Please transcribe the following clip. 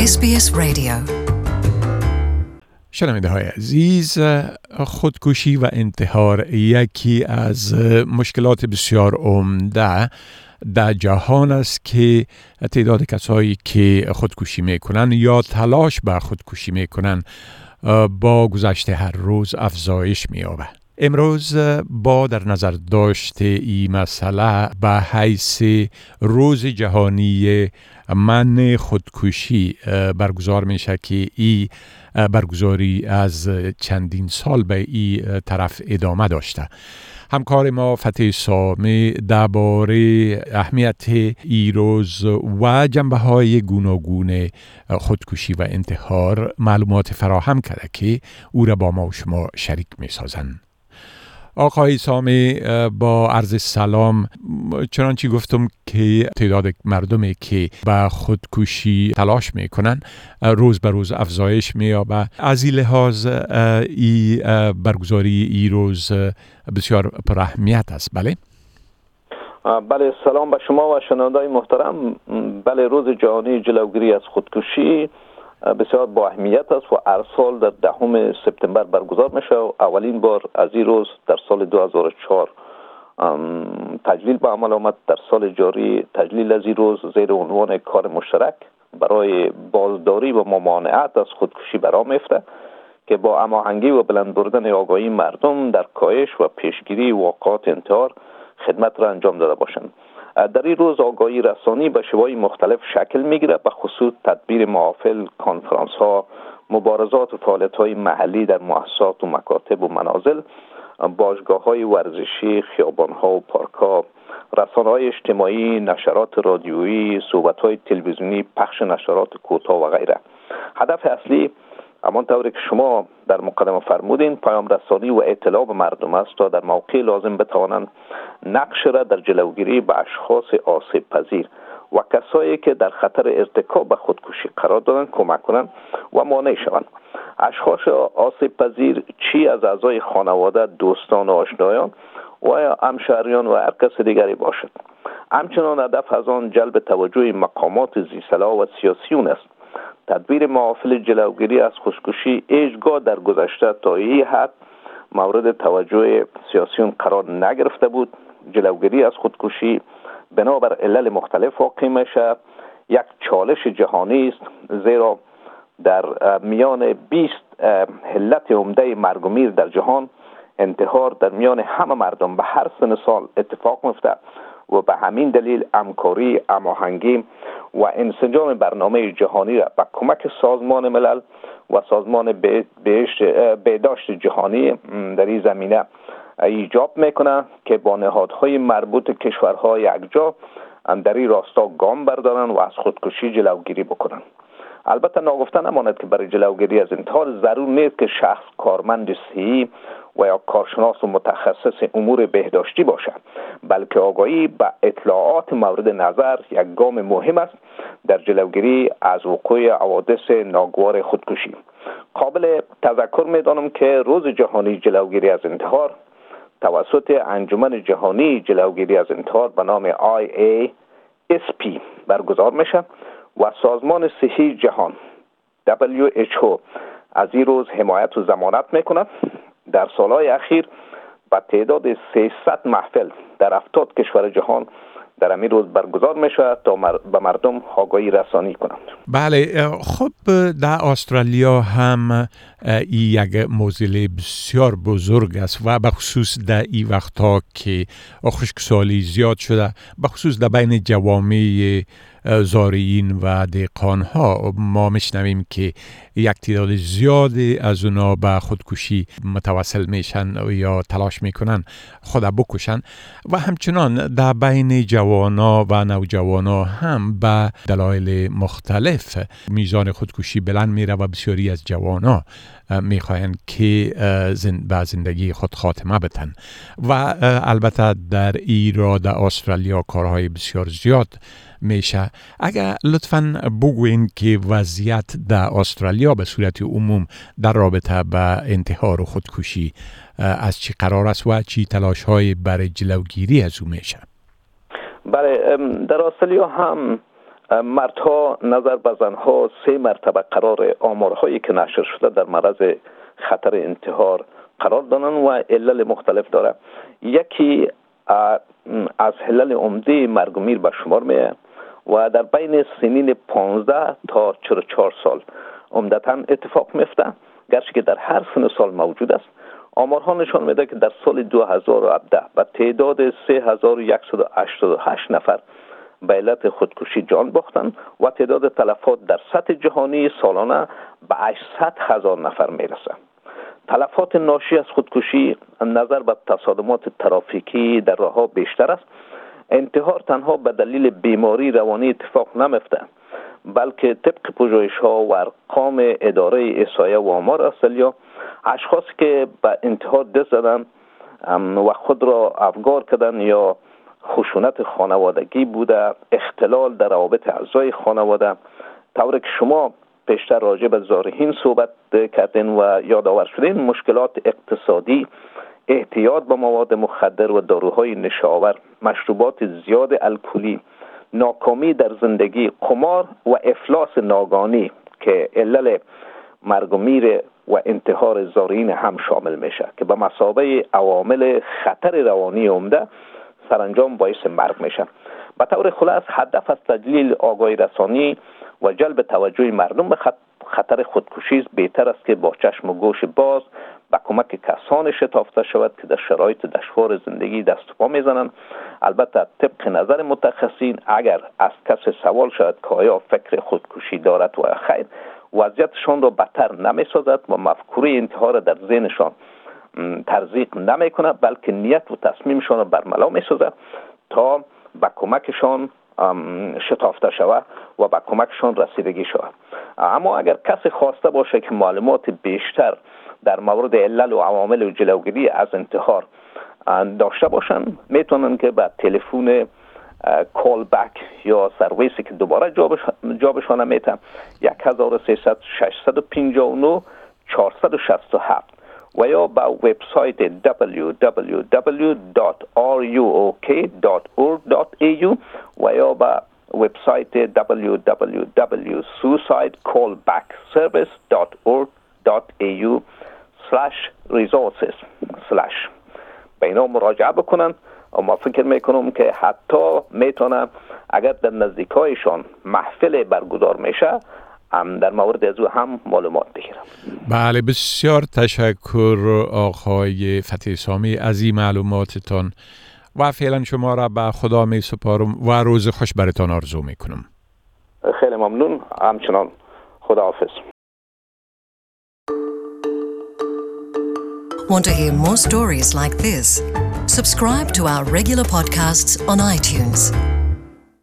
SBS Radio. شنونده های عزیز، خودکشی و انتحار یکی از مشکلات بسیار عمده در جهان است که تعداد کسایی که خودکشی میکنن یا تلاش به خودکشی میکنن با گذشت هر روز افزایش می‌یابد. امروز با در نظر داشت این مسئله به حیث روز جهانی منع خودکشی برگزار میشه که این برگزاری از چندین سال به این طرف ادامه داشته. همکار ما فتح سامی درباره اهمیت این روز و جنبه‌های گوناگون خودکشی و انتحار معلومات فراهم کرده که او را با ما و شما شریک می‌سازند. آقای سامی، با عرض سلام، چنانچه گفتم که تعداد مردمی که به خودکشی تلاش میکنن روز به روز افزایش می‌یابد. از این لحاظ این برگزاری این روز بسیار پر اهمیت است. بله، سلام به شما و شنونده‌های محترم. بله، روز جهانی جلوگیری از خودکشی بسیار با اهمیت است و هر سال در 10 سپتامبر برگزار میشه. اولین بار از این روز در سال 2004 تجلیل به عمل آمد. در سال جاری تجلیل از این روز زیر عنوان کار مشترک برای بازداری و ممانعت از خودکشی برآ میفته که با هماهنگی و بلند بردن آگاهی مردم در کاهش و پیشگیری واقعات انتحار خدمت را انجام داده باشند. در این روز آگاهی رسانی به شیوه‌های مختلف شکل میگیره، به خصوص تدبیر محافل، کنفرانس ها، مبارزات و فعالیت های محلی در مؤسسات و مکاتب و منازل، باشگاه های ورزشی، خیابان ها و پارک ها، رسانه های اجتماعی، نشرات رادیویی، صحبت های تلویزیونی، پخش نشرات کوتاه و غیره. هدف اصلی همانطوری که شما در مقدمه فرمودین پیام رسانی و اطلاع به مردم است تا در موقع لازم بتوانند نقش را در جلوگیری به اشخاص آسیب پذیر و کسایی که در خطر ارتکاب به خودکشی قرار دارند کمک کنند و مانع شوند. اشخاص آسیب پذیر چی از اعضای خانواده، دوستان و آشنایان و همشهریان و هر کس دیگری باشد. همچنان هدف از آن جلب توجه مقامات ذی‌صلاح و سیاسیون است. تدبیر محافل جلوگیری از خودکشی هیچگاه در گذشته تا این حد مورد توجه سیاسیون قرار نگرفته بود. جلوگیری از خودکشی بنابر علل مختلف واقع میشه. یک چالش جهانی است، زیرا در میان 20 علت عمده مرگ و میر در جهان انتحار در میان همه مردم به هر سن سال اتفاق میفته و به همین دلیل همکاری، هماهنگی و انسجام برنامه جهانی را با کمک سازمان ملل و سازمان بهداشت جهانی در این زمینه ایجاب میکنه که با نهادهای مربوط کشورهای یکجا در این راستا گام بردارن و از خودکشی جلوگیری بکنن. البته ناگفته نماند که برای جلوگیری از انتحار ضرور نیست که شخص کارمند صحی و یا کارشناس و متخصص امور بهداشتی باشد، بلکه آگاهی به اطلاعات مورد نظر یک گام مهم است در جلوگیری از وقوع حوادث ناگوار خودکشی. قابل تذکر می‌دانم که روز جهانی جلوگیری از انتحار توسط انجمن جهانی جلوگیری از انتحار به نام IASP برگزار میشه و سازمان صحی جهان WHO از این روز حمایت و ضمانت میکند. در سالهای اخیر با تعداد 300 محفل در 70 کشور جهان در همین روز برگزار میشه تا به مردم آگاهی رسانی کنند. بله، خب در استرالیا هم یک موزل بسیار بزرگ است و به خصوص در این وقتها که خشکسالی زیاد شده، به خصوص در بین جوامع زارعین و دهقان‌ها ما میشنویم که یک تعداد زیادی از اونا به خودکشی متوسل میشن یا تلاش میکنن خود بکشن و همچنان در بین جوانا و نوجوانا هم به دلایل مختلف میزان خودکشی بلند میره و بسیاری از جوانا میخواین که به زندگی خود خاتمه بدن و البته در ایران در استرالیا کارهای بسیار زیاد میشه. اگر لطفاً بگوین که وضعیت در استرالیا به صورت عموم در رابطه با انتحار و خودکشی از چی قرار است و چی تلاش‌های برای جلوگیری از او میشه؟ بله، در استرالیا هم مردها نظر به زنها 3 مرتبه قرار آمارهایی که نشر شده در معرض خطر انتحار قرار دادن و علل مختلف داره. یکی از علل عمده مرگ و میر به شمار میه و در بین سنین 15 تا 44 سال عمدتاً اتفاق میفته، گرچه که در هر سن سال موجود است. آمارها نشان میده که در سال 2017 به تعداد 3188 نفر به علت خودکشی جان باختند و تعداد تلفات در سطح جهانی سالانه به 800,000 نفر میرسه. تلفات ناشی از خودکشی نظر به تصادمات ترافیکی در راهها بیشتر است. انتحار تنها به دلیل بیماری روانی اتفاق نمیفته، بلکه طبق پژوهش‌ها و ارقام اداره احصایه و آمار استرالیا، اشخاصی که به انتحار دست زدن و خود را افگار کردن یا خشونت خانوادگی بوده، اختلال در روابط اعضای خانواده، طوری که شما پیشتر راجع به زارعین صحبت کردین و یادآور شدین، مشکلات اقتصادی، احتیاج به مواد مخدر و داروهای نشاور، مشروبات زیاد الکلی، ناکامی در زندگی، قمار و افلاس ناگهانی که علل مرگ و میر و انتحار زارعین هم شامل میشه که به مثابه عوامل خطر روانی عمده سرانجام باعث مرگ میشه. به طور خلاص هدف از تجلیل آگاهی رسانی و جلب توجه مردم به خطر خودکشی بهتر است که با چشم و گوش باز با کمک کسان شتافته شود که در شرایط دشوار زندگی دست و پا میزنند. البته طبق نظر متخصصین اگر از کسی سوال شود که آیا فکر خودکشی دارد و خیر، وضعیتشان را بدتر نمیسازد و مفکوره انتحار در ذهنشان تزریق نمیکنه، بلکه نیت و تصمیمشان را برملا میسازد تا با کمکشان شتافته شود و با کمکشان رسیدگی شود. اما اگر کسی خواسته باشه که معلومات بیشتر در مورد علل و عوامل و جلوگیری از انتحار داشته باشن، میتونن که با تلفن کال بک یا سرویسی که دوباره جابشان میتن 1300 659 467 و یا با وبسایت www.ruok.org.au و یا با وبسایت www.suicidecallbackservice.org.au/resources/ به اینا مراجعه بکنن. و ما فکر میکنم که حتی میتونن اگر در نزدیکایشان محفل برگزار میشه در مورد از او هم معلومات بگیرم. بله، بسیار تشکر آقای فتحی سامی از این معلوماتتان و فعلا شما را به خدا می سپارم و روز خوش برتان آرزو میکنم. خیلی ممنون، همچنان خداحافظ. Want to hear more stories like this? Subscribe to our regular podcasts on iTunes.